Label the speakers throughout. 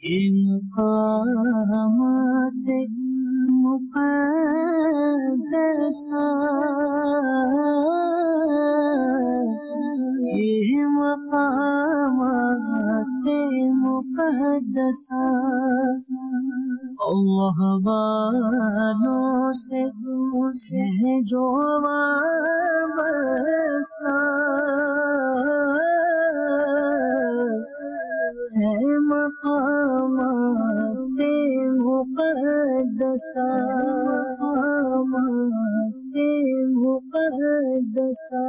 Speaker 1: مقامات مقدسہ یہ مقامات مقدسہ اللہ والوں سے جو وابستہ ہے مقامات مقدسہ مقامات مقدسہ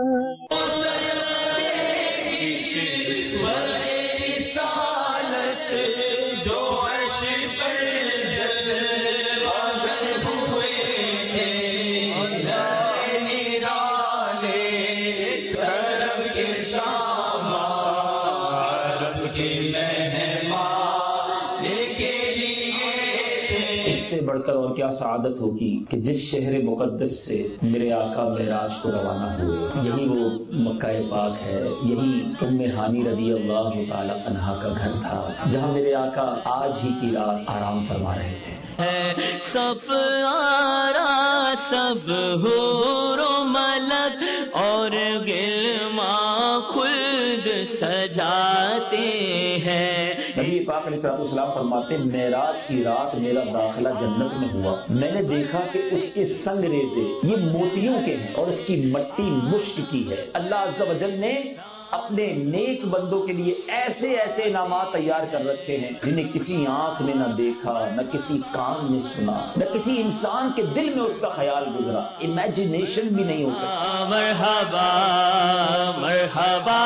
Speaker 2: بڑھ کر اور کیا سعادت ہوگی کہ جس شہر مقدس سے میرے آقا معراج کو روانہ ہوئے، یہی وہ مکہ پاک ہے، یہی ام ہانی رضی اللہ تعالی عنہا کا گھر تھا جہاں میرے آقا آج ہی کی رات آرام فرما رہے تھے۔
Speaker 1: سب آرا سب حور و ملک اور گلماں خلد سجاتے ہیں۔
Speaker 2: نبی پاک علیہ السلام فرماتے ہیں معراج کی رات میرا داخلہ جنت میں ہوا، میں نے دیکھا کہ اس کے سنگ ریزے یہ موتیوں کے ہیں اور اس کی مٹی مشک کی ہے۔ اللہ عز و جل نے اپنے نیک بندوں کے لیے ایسے ایسے انعامات تیار کر رکھے ہیں جنہیں کسی آنکھ نے نہ دیکھا، نہ کسی کان نے سنا، نہ کسی انسان کے دل میں اس کا خیال گزرا، امیجنیشن بھی نہیں ہو سکتا۔
Speaker 1: مرحبا مرحبا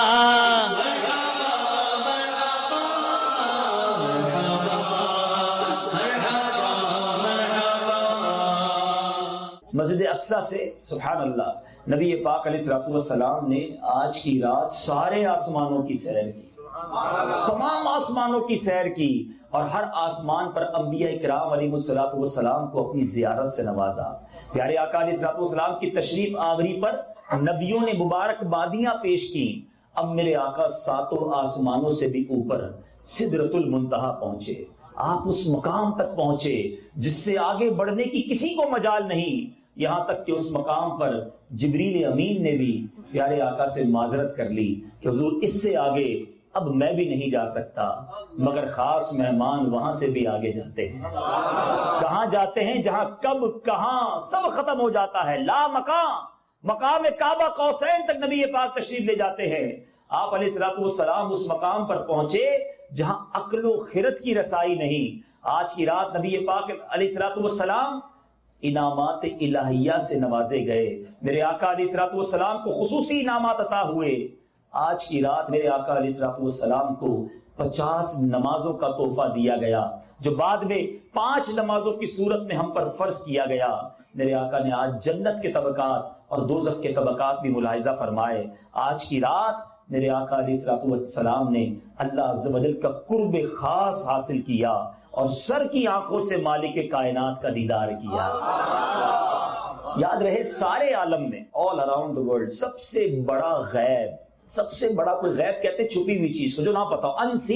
Speaker 2: مسجد اقصیٰ سے سبحان اللہ نبی پاک علیہ السلام نے آج کی رات سارے آسمانوں کی سیر کی، تمام آسمانوں کی سیر کی، اور ہر آسمان پر انبیاء کرام علیہ السلام کو اپنی زیارت سے نوازا۔ پیارے آقا علیہ السلام کی تشریف آوری پر نبیوں نے مبارکبادیاں پیش کی۔ اب میرے آقا ساتوں آسمانوں سے بھی اوپر سدرۃ المنتہا پہنچے، آپ اس مقام تک پہنچے جس سے آگے بڑھنے کی کسی کو مجال نہیں، یہاں تک کہ اس مقام پر جبریل امین نے بھی پیارے آقا سے معذرت کر لی کہ حضور اس سے آگے اب میں بھی نہیں جا سکتا، مگر خاص مہمان وہاں سے بھی آگے جاتے ہیں۔ کہاں جاتے ہیں؟ جہاں کب کہاں سب ختم ہو جاتا ہے، لا مقام کعبہ قوسین تک نبی پاک تشریف لے جاتے ہیں۔ آپ علیہ السلام اس مقام پر پہنچے جہاں عقل و خرد کی رسائی نہیں۔ آج کی رات نبی پاک علیہ السلام انعامات الہیہ سے نوازے گئے، میرے آقا علیہ السلام کو خصوصی انعامات عطا ہوئے۔ آج کی رات میرے آقا علیہ السلام کو 50 نمازوں کا تحفہ دیا گیا جو بعد میں 5 نمازوں کی صورت میں ہم پر فرض کیا گیا۔ میرے آقا نے آج جنت کے طبقات اور دوزخ کے طبقات بھی ملاحظہ فرمائے۔ آج کی رات میرے آقا علیہ السلام نے اللہ عز و جل کا قرب خاص حاصل کیا اور سر کی آنکھوں سے مالک کائنات کا دیدار کیا۔ یاد رہے سارے عالم میں all around the world سب سے بڑا غیب، سب سے بڑا کوئی غیب کہتے ہیں چھپی ہوئی چیز جو نہ پتا،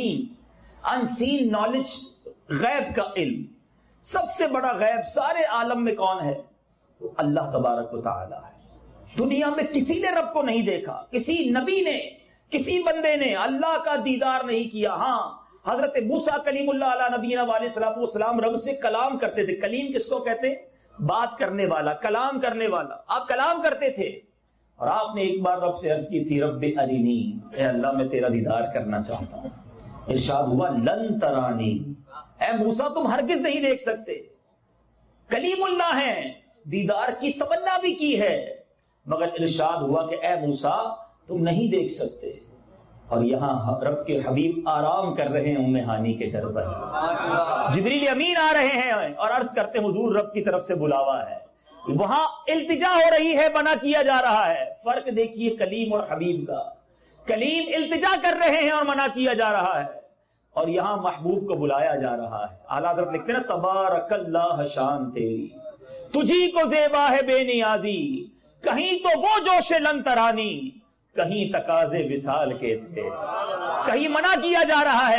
Speaker 2: unseen knowledge، غیب کا علم، سب سے بڑا غیب سارے عالم میں کون ہے؟ اللہ تبارک و تعالی ہے۔ دنیا میں کسی نے رب کو نہیں دیکھا، کسی نبی نے، کسی بندے نے اللہ کا دیدار نہیں کیا۔ ہاں حضرت موسیٰ کلیم اللہ علیہ نبینا علیہ السلام رب سے کلام کرتے تھے۔ کلیم کس کو کہتے ہیں؟ بات کرنے والا، کلام کرنے والا۔ آپ کلام کرتے تھے اور آپ نے ایک بار رب سے عرض کی تھی رب ارینی، اے اللہ میں تیرا دیدار کرنا چاہتا ہوں۔ ارشاد ہوا لن ترانی، اے موسیٰ تم ہرگز نہیں دیکھ سکتے۔ کلیم اللہ ہیں، دیدار کی تمنا بھی کی ہے، مگر ارشاد ہوا کہ اے موسیٰ تم نہیں دیکھ سکتے۔ اور یہاں رب کے حبیب آرام کر رہے ہیں ام ہانی کے گھر پر، جبریل امین آ رہے ہیں اور عرض کرتے حضور رب کی طرف سے بلاوا ہے۔ وہاں التجا ہو رہی ہے، منع کیا جا رہا ہے۔ فرق دیکھیے کلیم اور حبیب کا، کلیم التجا کر رہے ہیں اور منع کیا جا رہا ہے، اور یہاں محبوب کو بلایا جا رہا ہے۔ اعلیٰ حضرت لکھتے ہیں تبارک اللہ شان تیری، تجھی کو زیبا ہے بے نیازی، کہیں تو وہ جوش لن ترانی، کہیں تقاضے وصال کے تھے۔ کہیں منع کیا جا رہا ہے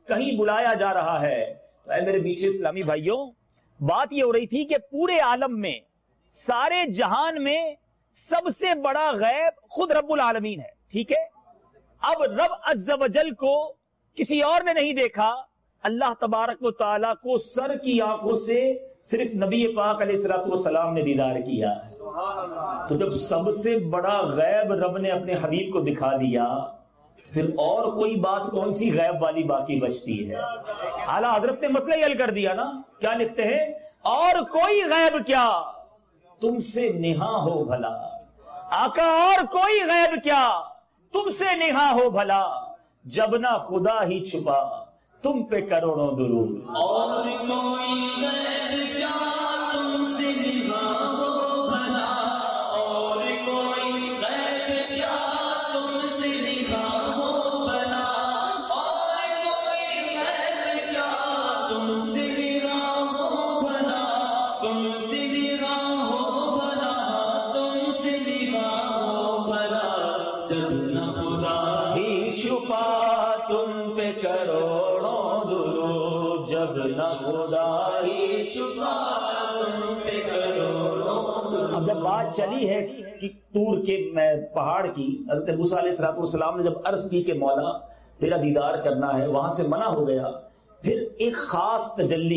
Speaker 2: کہیں بلایا جا رہا ہے. تو اے میرے میٹھے اسلامی بھائیوں، بات یہ ہو رہی تھی کہ پورے عالم میں، سارے جہان میں سب سے بڑا غیب خود رب العالمین ہے. ٹھیک ہے، اب رب عز و جل کو کسی اور نے نہیں دیکھا، اللہ تبارک و تعالیٰ کو سر کی آنکھوں سے صرف نبی پاک علیہ الصلوۃ والسلام نے دیدار کیا ہے. تو جب سب سے بڑا غیب رب نے اپنے حبیب کو دکھا دیا، پھر اور کوئی بات کون سی غیب والی باقی بچتی ہے؟ اعلیٰ حضرت نے مسئلہ ہی حل کر دیا نا. کیا لکھتے ہیں؟ اور کوئی غیب کیا تم سے نہا ہو بھلا. آقا اور کوئی غیب کیا تم سے نہا ہو بھلا، جب نہ خدا ہی چھپا تم پہ کروڑوں درود.
Speaker 1: اور کوئی غیب کیا تم سے نہا ہو بھلا، اور کوئی غیب کیا تم سے نہا ہو بھلا، اور کوئی غیب کیا تم سے نہا ہو بھلا، تم سے نہا ہو بھلا، تم سے نہا ہو بھلا، جب نہ خدا
Speaker 2: ہی چھپا تم پہ کروڑوں درود، جب نہ خدا ہی چھپا
Speaker 1: تم پہ کروڑوں درود.
Speaker 2: اب جب بات چلی ہے کہ طور کے پہاڑ کی، حضرت موسیٰ علیہ الصلوۃ والسلام نے جب عرض کی کہ مولا تیرا دیدار کرنا ہے، وہاں سے منع ہو گیا. پھر ایک خاص تجلی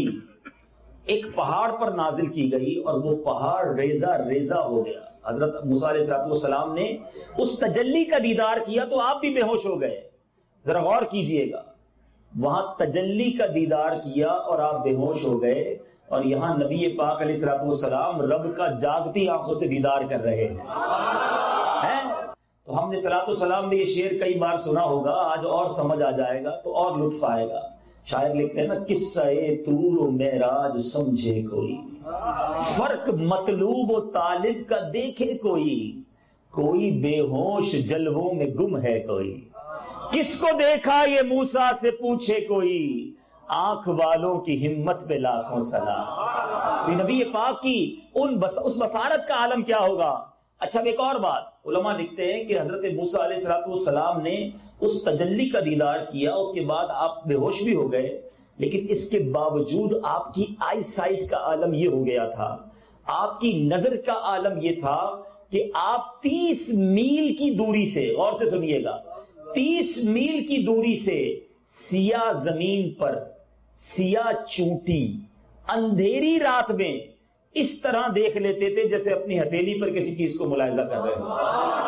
Speaker 2: ایک پہاڑ پر نازل کی گئی اور وہ پہاڑ ریزہ ریزہ ہو گیا. حضرت موسیٰ علیہ الصلوۃ والسلام نے اس تجلی کا دیدار کیا تو آپ بھی بے ہوش ہو گئے. ذرا غور کیجئے گا، وہاں تجلی کا دیدار کیا اور آپ بے ہوش ہو گئے، اور یہاں نبی پاک علیہ الصلوۃ والسلام رب کا جاگتی آنکھوں سے دیدار کر رہے ہیں. تو ہم نے صلوات والسلام میں یہ شعر کئی بار سنا ہوگا، آج اور سمجھ آ جائے گا تو اور لطف آئے گا. شاعر لکھتے ہیں نا، قصہ طور و معراج سمجھے کوئی، فرق مطلوب و طالب کا دیکھے کوئی، کوئی بے ہوش جلووں میں گم ہے کوئی، کس کو دیکھا یہ موسیٰ سے پوچھے کوئی، آنکھ والوں کی ہمت پہ لاکھوں سلام. نبی پاک کی اس بصارت کا عالم کیا ہوگا. اچھا ایک اور بات، علماء لکھتے ہیں کہ حضرت موسیٰ علیہ الصلوۃ والسلام نے اس تجلی کا دیدار کیا، اس کے بعد آپ بے ہوش بھی ہو گئے، لیکن اس کے باوجود آپ کی آئی سائٹ کا عالم یہ ہو گیا تھا، آپ کی نظر کا عالم یہ تھا کہ آپ 30 میل کی دوری سے، غور سے سنیے گا، 30 میل کی دوری سے سیاہ زمین پر سیاہ چونٹی اندھیری رات میں اس طرح دیکھ لیتے تھے جیسے اپنی ہتھیلی پر کسی چیز کو ملاحظہ کر رہے ہیں.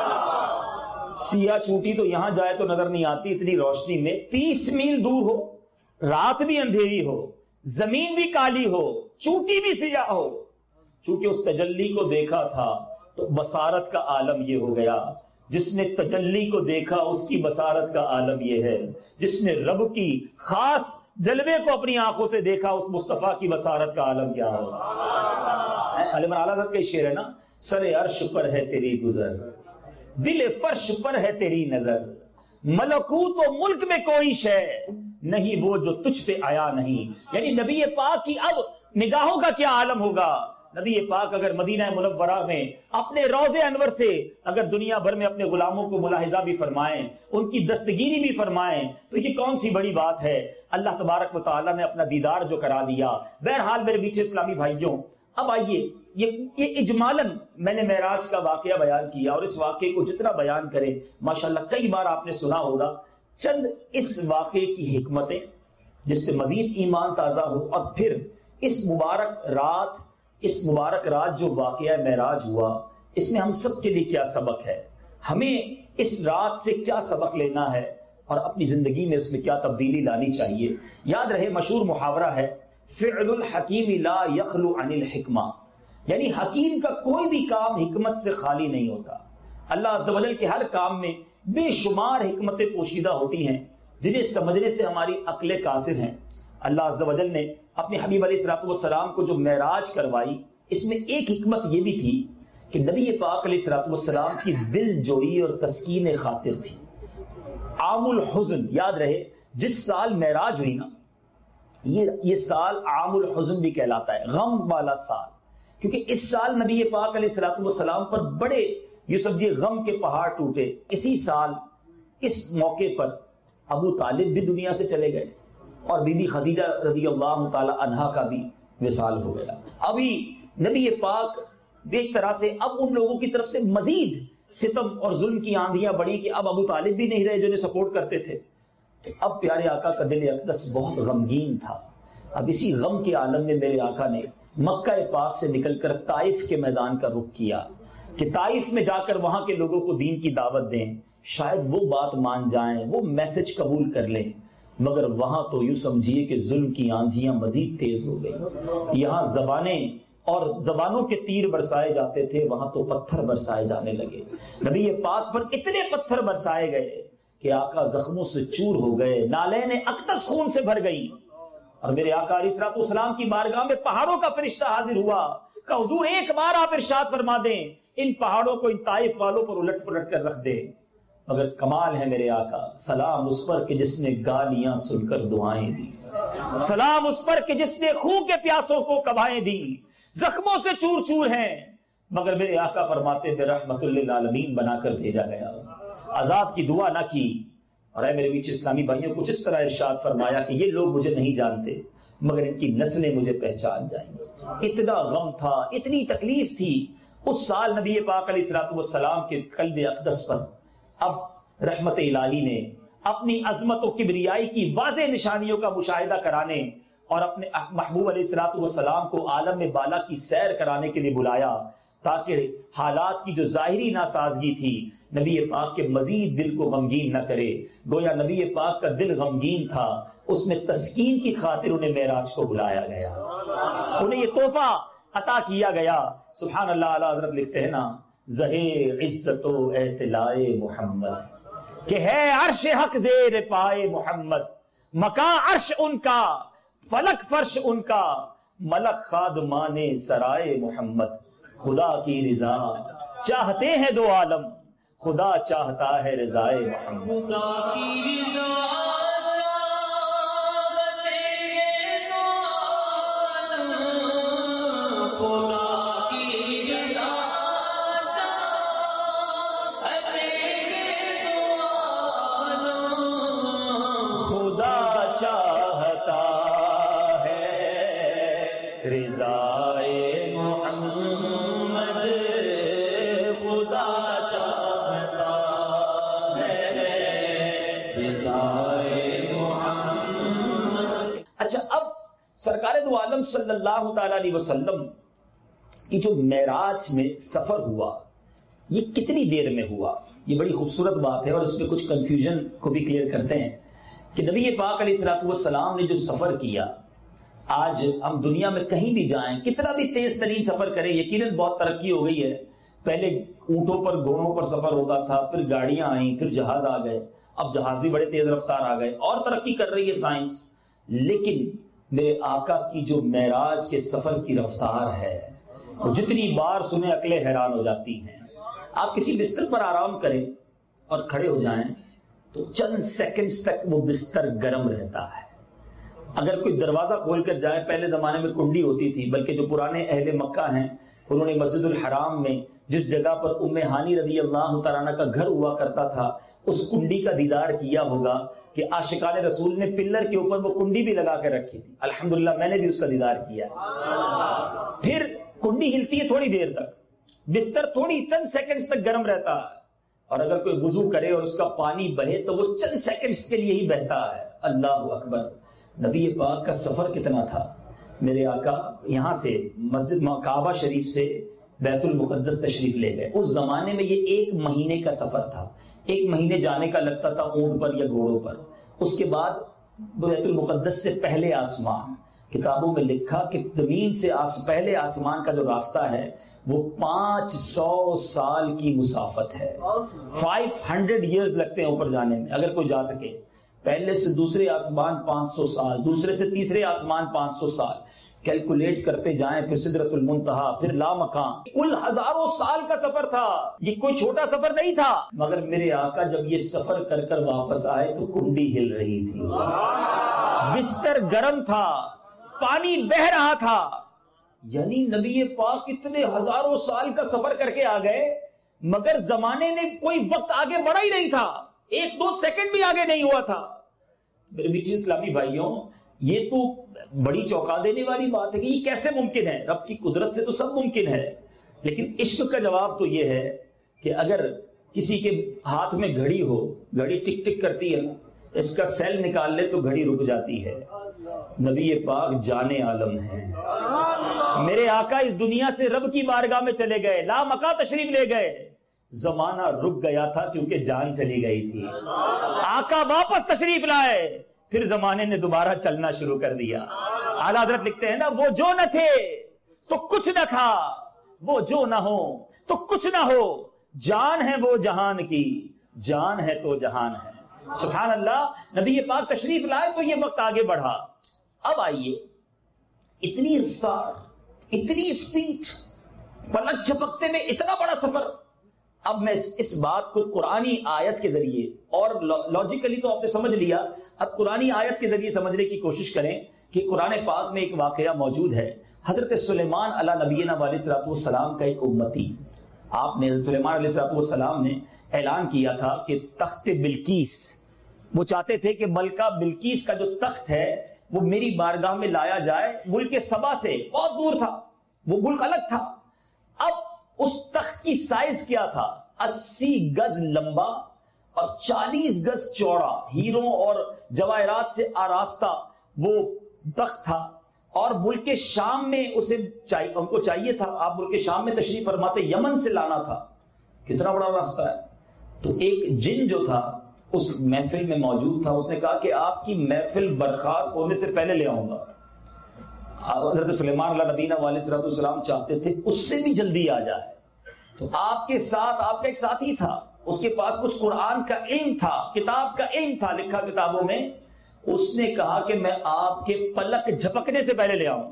Speaker 2: سیاہ چونٹی تو یہاں جائے تو نظر نہیں آتی اتنی روشنی میں، 30 میل دور ہو، رات بھی اندھیری ہو، زمین بھی کالی ہو، چونٹی بھی سیاہ ہو. چونکہ اس تجلی کو دیکھا تھا تو بصارت کا عالم یہ ہو گیا. جس نے تجلی کو دیکھا اس کی بصارت کا عالم یہ ہے. جس نے رب کی خاص جلوے کو اپنی آنکھوں سے دیکھا اس مصطفیٰ کی بصارت کا عالم کیا ہو. عالم اعلیٰ حضرت کا شعر ہے نا، سر عرش پر ہے تیری گزر، دل فرش پر ہے تیری نظر، ملکوت و ملک میں کوئی شے نہیں وہ جو تجھ پہ آیا نہیں. یعنی نبی پاک کی اب نگاہوں کا کیا عالم ہوگا. نبی پاک اگر مدینہ منورہ میں اپنے روضے انور سے اگر دنیا بھر میں اپنے غلاموں کو ملاحظہ بھی فرمائیں، ان کی دستگیری بھی فرمائیں، تو یہ کون سی بڑی بات ہے. اللہ تبارک و تعالیٰ نے اپنا دیدار جو کرا دیا. بہرحال میرے میٹھے اسلامی بھائیوں، اب آئیے یہ اجمالاً میں نے معراج کا واقعہ بیان کیا، اور اس واقعے کو جتنا بیان کرے ماشاءاللہ کئی بار آپ نے سنا ہوگا. چند اس واقعے کی حکمتیں جس سے مزید ایمان تازہ ہو، اور پھر اس مبارک رات جو واقعہ معراج ہوا، اس میں ہم سب کے لیے کیا سبق ہے، ہمیں اس رات سے کیا سبق لینا ہے، اور اپنی زندگی میں اس میں کیا تبدیلی لانی چاہیے. یاد رہے مشہور محاورہ ہے، فعل الحکیم لا یخلو عن الحکمہ، یعنی حکیم کا کوئی بھی کام حکمت سے خالی نہیں ہوتا. اللہ عز و جل کے ہر کام میں بے شمار حکمتیں پوشیدہ ہوتی ہیں جنہیں سمجھنے سے ہماری عقلیں قاصر ہیں. اللہ عز و جل نے اپنے حبیب علیہ الصلوۃ والسلام کو جو معراج کروائی، اس میں ایک حکمت یہ بھی تھی کہ نبی پاک علیہ الصلوۃ والسلام کی دل جوئی اور تسکین خاطر تھی. عام الحزن، یاد رہے جس سال معراج ہوئی نا، یہ سال عام الحزن بھی کہلاتا ہے، غم والا سال، کیونکہ اس سال نبی پاک علیہ الصلوۃ والسلام پر بڑے یہ سمجھیے غم کے پہاڑ ٹوٹے. اسی سال اس موقع پر ابو طالب بھی دنیا سے چلے گئے. اور بی بی خدیجہ رضی اللہ تعالی عنہا کا بھی وصال ہو گیا. ابھی نبی پاک ایک طرح سے اب ان لوگوں کی طرف سے مزید ستم اور ظلم کی آندھیاں بڑھی کہ اب ابو طالب بھی نہیں رہے جو انہیں سپورٹ کرتے تھے. اب پیارے آقا کا دل اقدس بہت غمگین تھا. اب اسی غم کے عالم میں میرے آقا نے مکہ پاک سے نکل کر طائف کے میدان کا رخ کیا کہ طائف میں جا کر وہاں کے لوگوں کو دین کی دعوت دیں, شاید وہ بات مان جائیں, وہ میسج قبول کر لیں. مگر وہاں تو یوں سمجھیے کہ ظلم کی آندھیاں مزید تیز ہو گئی. یہاں زبانیں اور زبانوں کے تیر برسائے جاتے تھے, وہاں تو پتھر برسائے جانے لگے. نبی پاک پر اتنے پتھر برسائے گئے کہ آقا زخموں سے چور ہو گئے, نالین اقدس خون سے بھر گئی. اور میرے آقا علیہ الصلوۃ والسلام کی بارگاہ میں پہاڑوں کا فرشتہ حاضر ہوا کہ حضور ایک بار آپ ارشاد فرما دیں ان پہاڑوں کو ان طائف والوں پر الٹ پلٹ کر رکھ دے. مگر کمال ہے میرے آقا, سلام اس پر کہ جس نے گالیاں سن کر دعائیں دی, سلام اس پر کہ جس نے خون کے پیاسوں کو کبائیں دی, زخموں سے چور چور ہیں. مگر میرے آقا فرماتے تھے رحمت للعالمین بنا کر بھیجا گیا, عذاب کی دعا نہ کی. اور اے میرے بیچ اسلامی بھائیوں, کچھ اس طرح ارشاد فرمایا کہ یہ لوگ مجھے نہیں جانتے مگر ان کی نسلیں مجھے پہچان جائیں گے. اتنا غم تھا, اتنی تکلیف تھی. اس سال نبی پاک علیہ الصلوۃ والسلام کے قلب اقدس پر اب رحمت الہی نے اپنی عظمت و کبریائی کی واضح نشانیوں کا مشاہدہ کرانے اور اپنے محبوب علیہ الصلوۃ والسلام کو عالم میں بالا کی سیر کرانے کے لیے بلایا, تاکہ حالات کی جو ظاہری ناسازگی تھی نبی پاک کے مزید دل کو غمگین نہ کرے. گویا نبی پاک کا دل غمگین تھا, اس میں تسکین کی خاطر انہیں معراج کو بلایا گیا, انہیں یہ تحفہ عطا کیا گیا. سبحان اللہ. اعلیٰ حضرت لکھتے ہیں نا, زہے عزت و اعتلائے محمد کہ ہے عرش حق زیر پائے محمد, مکان عرش ان کا فلک فرش ان کا, ملک خادمان سرائے محمد. خدا کی رضا چاہتے ہیں دو عالم, خدا چاہتا ہے رضائے محمد.
Speaker 1: خدا کی رضا چاہتے ہیں دو عالم, خدا کی رضا چاہتے ہیں دو عالم,
Speaker 2: خدا چاہتا ہے رضائے محمد, خدا چاہتا ہے رضائے محمد. اچھا, اب سرکار دو عالم صلی اللہ تعالی علیہ وسلم کی جو معراج میں سفر ہوا یہ کتنی دیر میں ہوا؟ یہ بڑی خوبصورت بات ہے اور اس میں کچھ کنفیوژن کو بھی کلیئر کرتے ہیں کہ نبی پاک علیہ الصلوۃ والسلام نے جو سفر کیا, آج ہم دنیا میں کہیں بھی جائیں, کتنا بھی تیز ترین سفر کریں, یقیناً بہت ترقی ہو گئی ہے. پہلے اونٹوں پر گھوڑوں پر سفر ہوتا تھا, پھر گاڑیاں آئیں, پھر جہاز آ گئے, اب جہاز بھی بڑے تیز رفتار آ گئے, اور ترقی کر رہی ہے سائنس. لیکن میرے آقا کی جو معراج کے سفر کی رفتار ہے وہ جتنی بار سنیں عقلیں حیران ہو جاتی ہیں. آپ کسی بستر پر آرام کریں اور کھڑے ہو جائیں تو چند سیکنڈز تک وہ بستر گرم رہتا ہے. اگر کوئی دروازہ کھول کر جائے, پہلے زمانے میں کنڈی ہوتی تھی, بلکہ جو پرانے اہل مکہ ہیں انہوں نے مسجد الحرام میں جس جگہ پر ام ہانی رضی اللہ تعالیٰ عنہ کا گھر ہوا کرتا تھا اس کنڈی کا دیدار کیا ہوگا کہ عاشقان رسول نے پلر کے اوپر وہ کنڈی بھی لگا کے رکھی تھی. الحمدللہ میں نے بھی اس کا دیدار کیا. پھر کنڈی ہلتی ہے تھوڑی دیر تک, بستر تھوڑی چند سیکنڈز تک گرم رہتا ہے, اور اگر کوئی وضو کرے اور اس کا پانی بہے تو وہ چند سیکنڈز کے لیے ہی بہتا ہے. اللہ اکبر. نبی پاک کا سفر کتنا تھا. میرے آقا یہاں سے مسجد کعبہ شریف سے بیت المقدس تشریف لے گئے. اس زمانے میں یہ 1 مہینے کا سفر تھا, 1 مہینے جانے کا لگتا تھا اونٹ پر یا گھوڑوں پر. اس کے بعد بیت المقدس سے پہلے آسمان, کتابوں میں لکھا کہ زمین سے پہلے آسمان کا جو راستہ ہے وہ 500 سال کی مسافت ہے. 500 ایئرز لگتے ہیں اوپر جانے میں اگر کوئی جا سکے. پہلے سے دوسرے آسمان 500 سال, دوسرے سے تیسرے آسمان 500 سال. کیلکولیٹ کرتے جائیں, پھر سدرۃ المنتہا, پھر لامکان, کل ہزاروں سال کا سفر تھا. یہ کوئی چھوٹا سفر نہیں تھا. مگر میرے آقا جب یہ سفر کر کر واپس آئے تو کنڈی ہل رہی تھی, بستر گرم تھا, پانی بہ رہا تھا. یعنی نبی پاک اتنے ہزاروں سال کا سفر کر کے آ گئے مگر زمانے نے کوئی وقت آگے بڑھا ہی نہیں تھا, 1-2 سیکنڈ بھی آگے نہیں ہوا تھا. میرے میٹھے اسلامی بھائیوں، یہ تو بڑی چونکا دینے والی بات ہے کہ یہ کیسے ممکن ہے؟ رب کی قدرت سے تو سب ممکن ہے، لیکن عشق کا جواب تو یہ ہے کہ اگر کسی کے ہاتھ میں گھڑی ہو، گھڑی ٹک ٹک کرتی ہے نا، اس کا سیل نکال لے تو گھڑی رک جاتی ہے۔ نبی پاک جان عالم ہے، میرے آقا اس دنیا سے رب کی بارگاہ میں چلے گئے، لا مکہ تشریف لے گئے، زمانہ رک گیا تھا کیونکہ جان چلی گئی تھی۔ آقا واپس تشریف لائے، پھر زمانے نے دوبارہ چلنا شروع کر دیا۔ اعلیٰ حضرت لکھتے ہیں نا، وہ جو نہ تھے تو کچھ نہ تھا، وہ جو نہ ہو تو کچھ نہ ہو، جان ہے وہ جہان کی، جان ہے تو جہان ہے۔ سبحان اللہ، نبی پاک تشریف لائے تو یہ وقت آگے بڑھا۔ اب آئیے، اتنی رفتار، اتنی اسپیڈ، پلک جھپکتے میں اتنا بڑا سفر۔ اب میں اس بات کو قرآنی آیت کے ذریعے، اور لاجیکلی تو آپ نے سمجھ لیا، اب قرآنی آیت کے ذریعے سمجھنے کی کوشش کریں کہ قرآن پاک میں ایک واقعہ موجود ہے۔ حضرت سلیمان علیہ نبینا علیہ الصلوۃ والسلام کا ایک امتی، آپ نے سلیمان علیہ الصلوۃ والسلام نے اعلان کیا تھا کہ تخت بلقیس، وہ چاہتے تھے کہ ملکہ بلقیس کا جو تخت ہے وہ میری بارگاہ میں لایا جائے، ملک سبا سے بہت دور تھا، وہ ملک الگ تھا۔ اب اس تخت کی سائز کیا تھا؟ 80 گز لمبا اور 40 گز چوڑا، ہیروں اور جواہرات سے آراستہ وہ تخت تھا، اور ملک شام میں ان کو چاہیے تھا، آپ ملک شام میں تشریف فرماتے، یمن سے لانا تھا، کتنا بڑا راستہ ہے۔ تو ایک جن جو تھا اس محفل میں موجود تھا، اس نے کہا کہ آپ کی محفل برخاست ہونے سے پہلے لے آؤں گا۔ حضرت سلیمان علیہ نبینا علیہ الصلوۃ والسلام چاہتے تھے اس سے بھی جلدی آ جائے، تو آپ کے ساتھ آپ کا ایک ساتھی تھا، اس کے پاس کچھ قرآن کا علم تھا، کتاب کا علم تھا، لکھا کتابوں میں، اس نے کہا کہ میں آپ کے پلک جھپکنے سے پہلے لے آؤں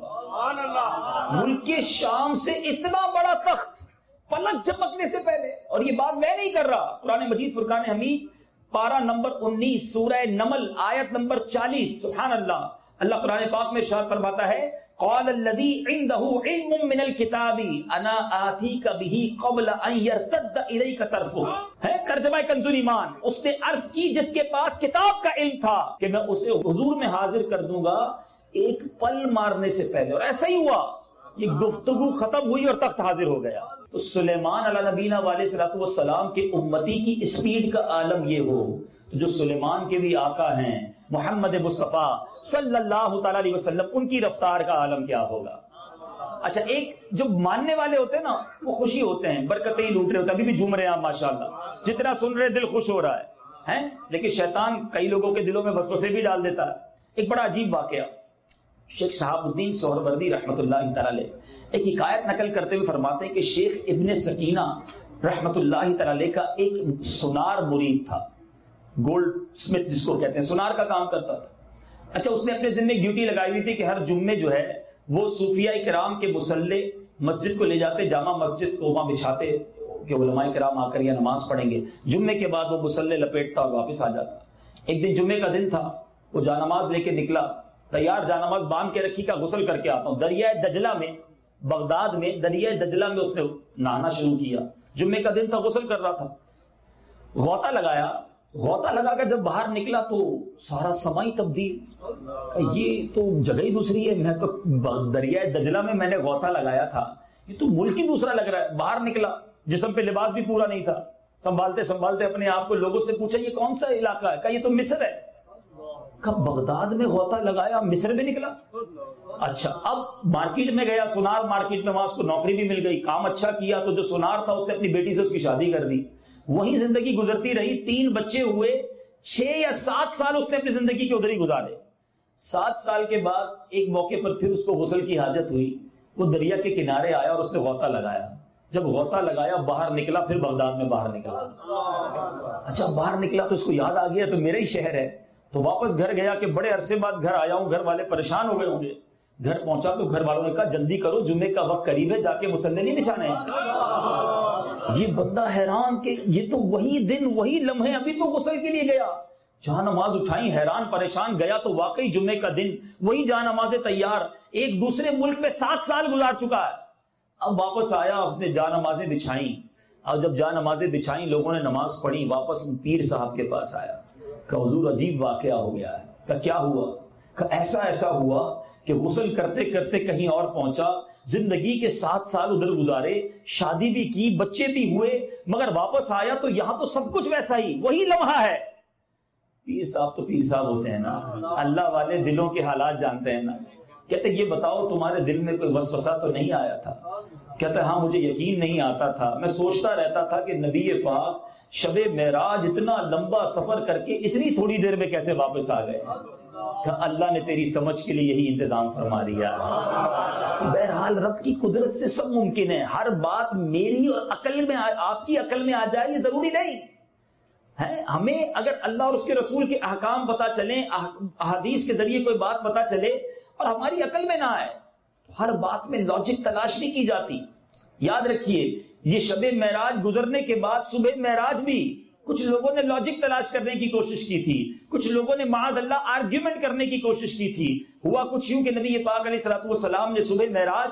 Speaker 2: گا۔ ملک شام سے اتنا بڑا تخت پلک جھپکنے سے پہلے، اور یہ بات میں نہیں کر رہا، قرآن مجید فرقان حمید پارہ نمبر 19 سورہ نمل آیت نمبر 40، سبحان اللہ، اللہ قرآن پاک میں ارشاد فرماتا ہے، قال الذي عنده علم من الكتاب انا آتيك به قبل ان يرتد اليك طرفه، ہے ترجمہ کنز ایمان، اس نے عرض کی جس کے پاس کتاب کا علم تھا کہ میں اسے حضور میں حاضر کر دوں گا ایک پل مارنے سے پہلے، اور ایسا ہی ہوا، یہ گفتگو ختم ہوئی اور تخت حاضر ہو گیا۔ تو سلیمان علیہ نبینا علیہ الصلوۃ والسلام کے امتی کی اسپیڈ کا عالم یہ ہو، تو جو سلیمان کے بھی آقا ہیں محمد مصطفیٰ صلی اللہ تعالی علیہ وسلم، ان کی رفتار کا عالم کیا ہوگا۔ اچھا، ایک جو ماننے والے ہوتے ہیں نا، وہ خوشی ہوتے ہیں، برکتیں ہی لوٹ رہے ہوتے ہیں، ابھی بھی جھوم رہے ہیں آپ ماشاءاللہ، جتنا سن رہے دل خوش ہو رہا ہے، لیکن شیطان کئی لوگوں کے دلوں میں وسوسے بھی ڈال دیتا ہے۔ ایک بڑا عجیب واقعہ، شیخ صحاب الدین سہروردی رحمۃ اللہ تعالی علیہ ایک حکایت نقل کرتے ہوئے فرماتے ہیں کہ شیخ ابن سکینہ رحمۃ اللہ تعالی علیہ کا ایک سونار مرید تھا، گولڈ سمتھ جس کو کہتے ہیں، سونار کا کام کرتا تھا۔ اچھا، اس نے اپنے ذمہ ڈیوٹی لگائی ہوئی تھی کہ ہر جمعے جو ہے وہ صوفیاء کرام کے مصلے مسجد کو لے جاتے، جامع مسجد کو وہاں بچھاتے کہ علماء کرام آ کر یہ نماز پڑھیں گے، جمعے کے بعد وہ مصلے لپیٹتا اور واپس آ جاتا۔ ایک دن جمعے کا دن تھا، وہ جانماز لے کے نکلا، تیار جانماز باندھ کے رکھی، کا غسل کر کے آتا ہوں۔ دریائے دجلہ میں، بغداد میں دریائے دجلہ میں اس نے نہانا شروع کیا، جمعے کا دن تھا، غسل کر رہا تھا، غوطہ لگایا، غوطہ لگا کر جب باہر نکلا تو سارا سمائی تبدیل، یہ تو جگہ ہی دوسری ہے، میں تو دریائے دجلہ میں نے غوطہ لگایا تھا، یہ تو ملک ہی دوسرا لگ رہا ہے۔ باہر نکلا، جسم پہ لباس بھی پورا نہیں تھا، سنبھالتے سنبھالتے اپنے آپ کو لوگوں سے پوچھا یہ کون سا علاقہ ہے؟ کہا یہ تو مصر ہے۔ کب بغداد میں غوطہ لگایا، مصر میں نکلا؟ اچھا، اب مارکیٹ میں گیا، سونار مارکیٹ میں، وہاں اس کو نوکری بھی مل گئی، کام اچھا کیا، تو جو سونار تھا اس نے اپنی بیٹی سے اس کی شادی کر دی، وہی زندگی گزرتی رہی، 3 بچے ہوئے، 6 یا 7 سال اس نے اپنی زندگی کے ادھر ہی گزارے۔ 7 سال کے بعد ایک موقع پر پھر اس کو غسل کی حاجت ہوئی، وہ دریا کے کنارے آیا اور اس نے غوطہ لگایا، جب غوطہ لگایا باہر نکلا، پھر بغداد میں باہر نکلا۔ اچھا، باہر نکلا تو اس کو یاد آ گیا تو میرا ہی شہر ہے، تو واپس گھر گیا کہ بڑے عرصے بعد گھر آیا ہوں، گھر والے پریشان ہو گئے ہوں گے۔ گھر پہنچا تو گھر والوں نے کہا جلدی کرو، جمعے کا وقت قریب ہے، جا کے مصلے نہیں بچھانے ہیں۔ یہ بندہ حیران کہ یہ تو وہی دن وہی لمحے، ابھی تو غسل کے لیے گیا، جہاں نماز اٹھائی، حیران پریشان گیا تو واقعی جمعے کا دن وہی جہاں نمازیں تیار، ایک دوسرے ملک میں 7 سال گزار چکا ہے۔ اب واپس آیا، اس نے جہاں نمازیں بچھائیں، اور جب جہاں نمازیں بچھائیں، لوگوں نے نماز پڑھی، واپس پیر صاحب کے پاس آیا کہ حضور عجیب واقعہ ہو گیا ہے، کہ کیا ہوا؟ کہ ایسا ایسا ہوا کہ غسل کرتے کرتے کہیں اور پہنچا، زندگی کے 7 سال ادھر گزارے، شادی بھی کی، بچے بھی ہوئے، مگر واپس آیا تو یہاں تو سب کچھ ویسا ہی، وہی لمحہ ہے۔ پیر صاحب تو پیر صاحب ہوتے ہیں نا، اللہ والے دلوں کے حالات جانتے ہیں نا۔ کہتے یہ بتاؤ تمہارے دل میں کوئی وسوسہ تو نہیں آیا تھا؟ کہتا ہے ہاں مجھے یقین نہیں آتا تھا، میں سوچتا رہتا تھا کہ نبی پاک شب معراج اتنا لمبا سفر کر کے اتنی تھوڑی دیر میں کیسے واپس آ گئے؟ کہ اللہ نے تیری سمجھ کے لیے یہی انتظام فرما دیا۔ تو بہرحال رب کی قدرت سے سب ممکن ہے، ہر بات میری اور عقل میں آپ کی عقل میں آ جائے یہ ضروری نہیں ہے۔ ہمیں اگر اللہ اور اس کے رسول کے احکام پتہ چلیں، احادیث کے ذریعے کوئی بات پتہ چلے اور ہماری عقل میں نہ آئے، ہر بات میں لاجک تلاش نہیں کی جاتی۔ یاد رکھیے یہ شب معراج گزرنے کے بعد صبح معراج بھی کچھ لوگوں نے لاجک تلاش کرنے کی کوشش کی تھی، کچھ لوگوں نے معاذ اللہ آرگیومنٹ کرنے کی کوشش کی تھی۔ ہوا کچھ یوں کہ نبی پاک علیہ الصلوۃ والسلام نے صبح معراج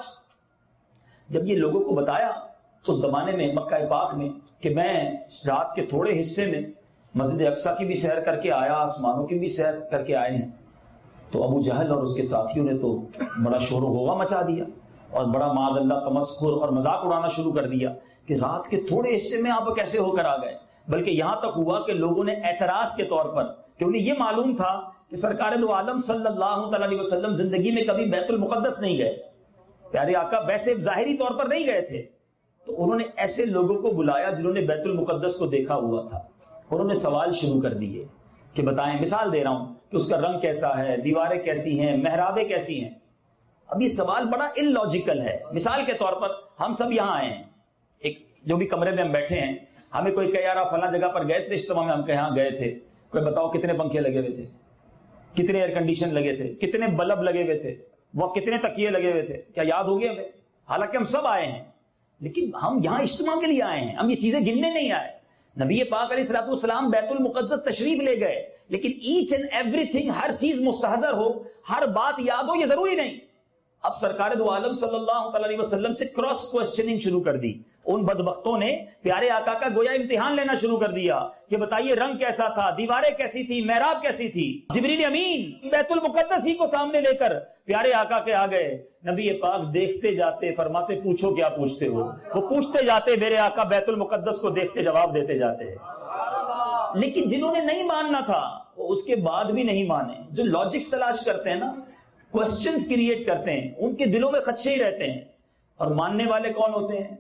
Speaker 2: جب یہ لوگوں کو بتایا تو زمانے میں مکہ پاک میں کہ میں رات کے تھوڑے حصے میں مسجد اقصیٰ کی بھی سیر کر کے آیا، آسمانوں کی بھی سیر کر کے آئے ہیں، تو ابو جہل اور اس کے ساتھیوں نے تو بڑا شور و غوغا مچا دیا اور بڑا معاذ اللہ تمسخر اور مذاق اڑانا شروع کر دیا کہ رات کے تھوڑے حصے میں آپ کیسے ہو کر آ گئے۔ بلکہ یہاں تک ہوا کہ لوگوں نے اعتراض کے طور پر، کہ انہیں یہ معلوم تھا کہ سرکار دو عالم صلی اللہ تعالی علیہ وسلم زندگی میں کبھی بیت المقدس نہیں گئے، پیارے آقا ویسے ظاہری طور پر نہیں گئے تھے، تو انہوں نے ایسے لوگوں کو بلایا جنہوں نے بیت المقدس کو دیکھا ہوا تھا، انہوں نے سوال شروع کر دیے کہ بتائیں، مثال دے رہا ہوں کہ اس کا رنگ کیسا ہے، دیواریں کیسی ہیں، محرابیں کیسی ہیں۔ اب یہ سوال بڑا ان لاجیکل ہے۔ مثال کے طور پر ہم سب یہاں آئے ہیں، ایک جو بھی کمرے میں ہم بیٹھے ہیں، ہمیں کوئی کہ یار آپ فلاں جگہ پر گئے تھے اجتماع میں، ہم کہیں ہاں گئے تھے، کوئی بتاؤ کتنے پنکھے لگے ہوئے تھے، کتنے ایئر کنڈیشن لگے تھے، کتنے بلب لگے ہوئے تھے، وہ کتنے تکیے لگے ہوئے تھے، کیا یاد ہو گیا ہمیں؟ حالانکہ ہم سب آئے ہیں، لیکن ہم یہاں اجتماع کے لیے آئے ہیں، ہم یہ چیزیں گننے نہیں آئے۔ نبی پاک علیہ الصلوۃ والسلام بیت المقدس تشریف لے گئے، لیکن ایچ اینڈ ایوری تھنگ، ہر چیز مستحضر ہو، ہر بات یاد ہو، یہ ضروری نہیں۔ اب سرکار دو عالم صلی اللہ تعالی علیہ وسلم سے کراس کوسچننگ شروع کر دی۔ ان بدبختوں نے پیارے آقا کا گویا امتحان لینا شروع کر دیا کہ بتائیے رنگ کیسا تھا، دیواریں کیسی تھی، محراب کیسی تھی۔ جبریل امین بیت المقدس ہی کو سامنے لے کر پیارے آقا کے آ گئے، نبی پاک دیکھتے جاتے، فرماتے پوچھو کیا پوچھتے ہو، وہ پوچھتے جاتے، میرے آقا بیت المقدس کو دیکھتے جواب دیتے جاتے ہیں۔ لیکن جنہوں نے نہیں ماننا تھا وہ اس کے بعد بھی نہیں مانے، جو لاجک تلاش کرتے ہیں نا، کوسچن کریٹ کرتے ہیں، ان کے دلوں میں خدشے ہی رہتے ہیں۔ اور ماننے والے کون ہوتے ہیں؟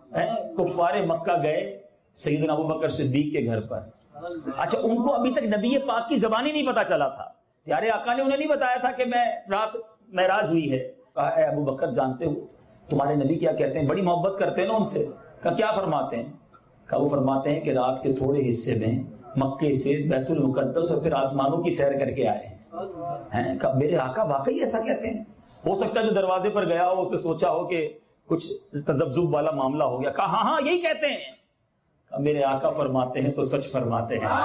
Speaker 2: کفار مکہ گئے سیدنا ابوبکر صدیق کے گھر پر، اچھا ان کو ابھی تک نبی پاک کی زبان ہی نہیں پتا چلا تھا، پیارے آقا نے انہیں نہیں بتایا تھا کہ میں رات معراج ہوئی ہے۔ کہا اے ابوبکر جانتے ہو تمہارے نبی کیا کہتے ہیں، بڑی محبت کرتے ہیں نا ان سے۔ کہا کیا فرماتے ہیں؟ کہا وہ فرماتے ہیں کہ رات کے تھوڑے حصے میں مکے سے بیت المقدس اور پھر آسمانوں کی سیر کر کے آئے ہیں۔ کہا میرے آقا واقعی ایسا کہتے ہیں؟ ہو سکتا ہے جو دروازے پر گیا ہو اسے سوچا ہو کہ کچھ تذبذب والا معاملہ ہو گیا۔ کہا ہاں ہاں یہی کہتے ہیں۔ کہا میرے آقا فرماتے ہیں تو سچ فرماتے ہیں،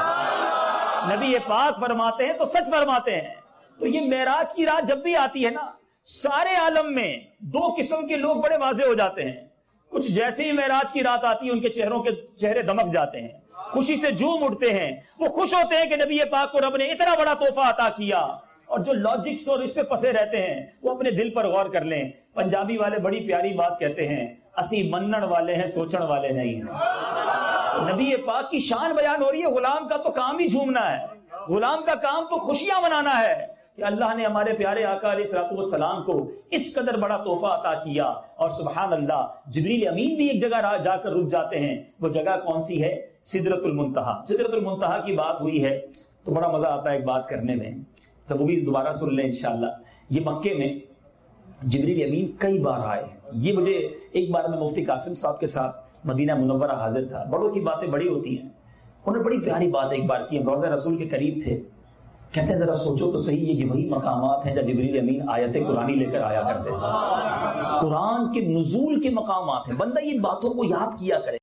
Speaker 2: نبی پاک فرماتے ہیں تو سچ فرماتے ہیں۔ تو یہ معراج کی رات جب بھی آتی ہے نا، سارے عالم میں دو قسم کے لوگ بڑے واضح ہو جاتے ہیں۔ کچھ جیسے ہی معراج کی رات آتی ہے ان کے چہروں کے چہرے دمک جاتے ہیں، خوشی سے جھوم اٹھتے ہیں، وہ خوش ہوتے ہیں کہ نبی پاک کو رب نے اتنا بڑا تحفہ عطا کیا۔ اور جو لاجکس اور اس سے پھنسے رہتے ہیں وہ اپنے دل پر غور کر لیں۔ پنجابی والے بڑی پیاری بات کہتے ہیں، اسی منن والے ہیں سوچن والے نہیں ہیں۔ نبی پاک کی شان بیان ہو رہی ہے، غلام کا تو کام ہی جھومنا ہے، غلام کا کام تو خوشیاں منانا ہے کہ اللہ نے ہمارے پیارے آقا علیہ الصلوۃ والسلام کو اس قدر بڑا تحفہ عطا کیا۔ اور سبحان اللہ جبریل امین بھی ایک جگہ جا کر رک جاتے ہیں، وہ جگہ کون سی ہے؟ سدرۃ المنتہا۔ سدرۃ المنتہا کی بات ہوئی ہے تو بڑا مزہ آتا ہے ایک بات کرنے میں، تو وہ بھی دوبارہ سن لیں انشاءاللہ۔ یہ مکے میں جبریل امین کئی بار آئے۔ یہ مجھے ایک بار میں مفتی قاسم صاحب کے ساتھ مدینہ منورہ حاضر تھا، بڑوں کی باتیں بڑی ہوتی ہیں، انہوں نے بڑی پیاری بات ایک بار کی، روضہ رسول کے قریب تھے، کہتے ہیں ذرا سوچو تو صحیح، یہ وہی مقامات ہیں جب جبریل امین آیت قرآنی لے کر آیا کرتے تھے، قرآن کے نزول کے مقامات ہیں، بندہ یہ باتوں کو یاد کیا کرے۔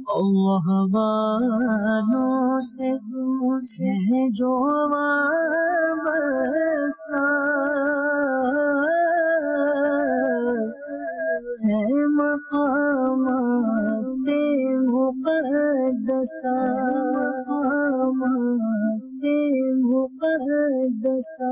Speaker 1: اللہ والوں سے ہے جو وابستہ ہے مقامات مقدسہ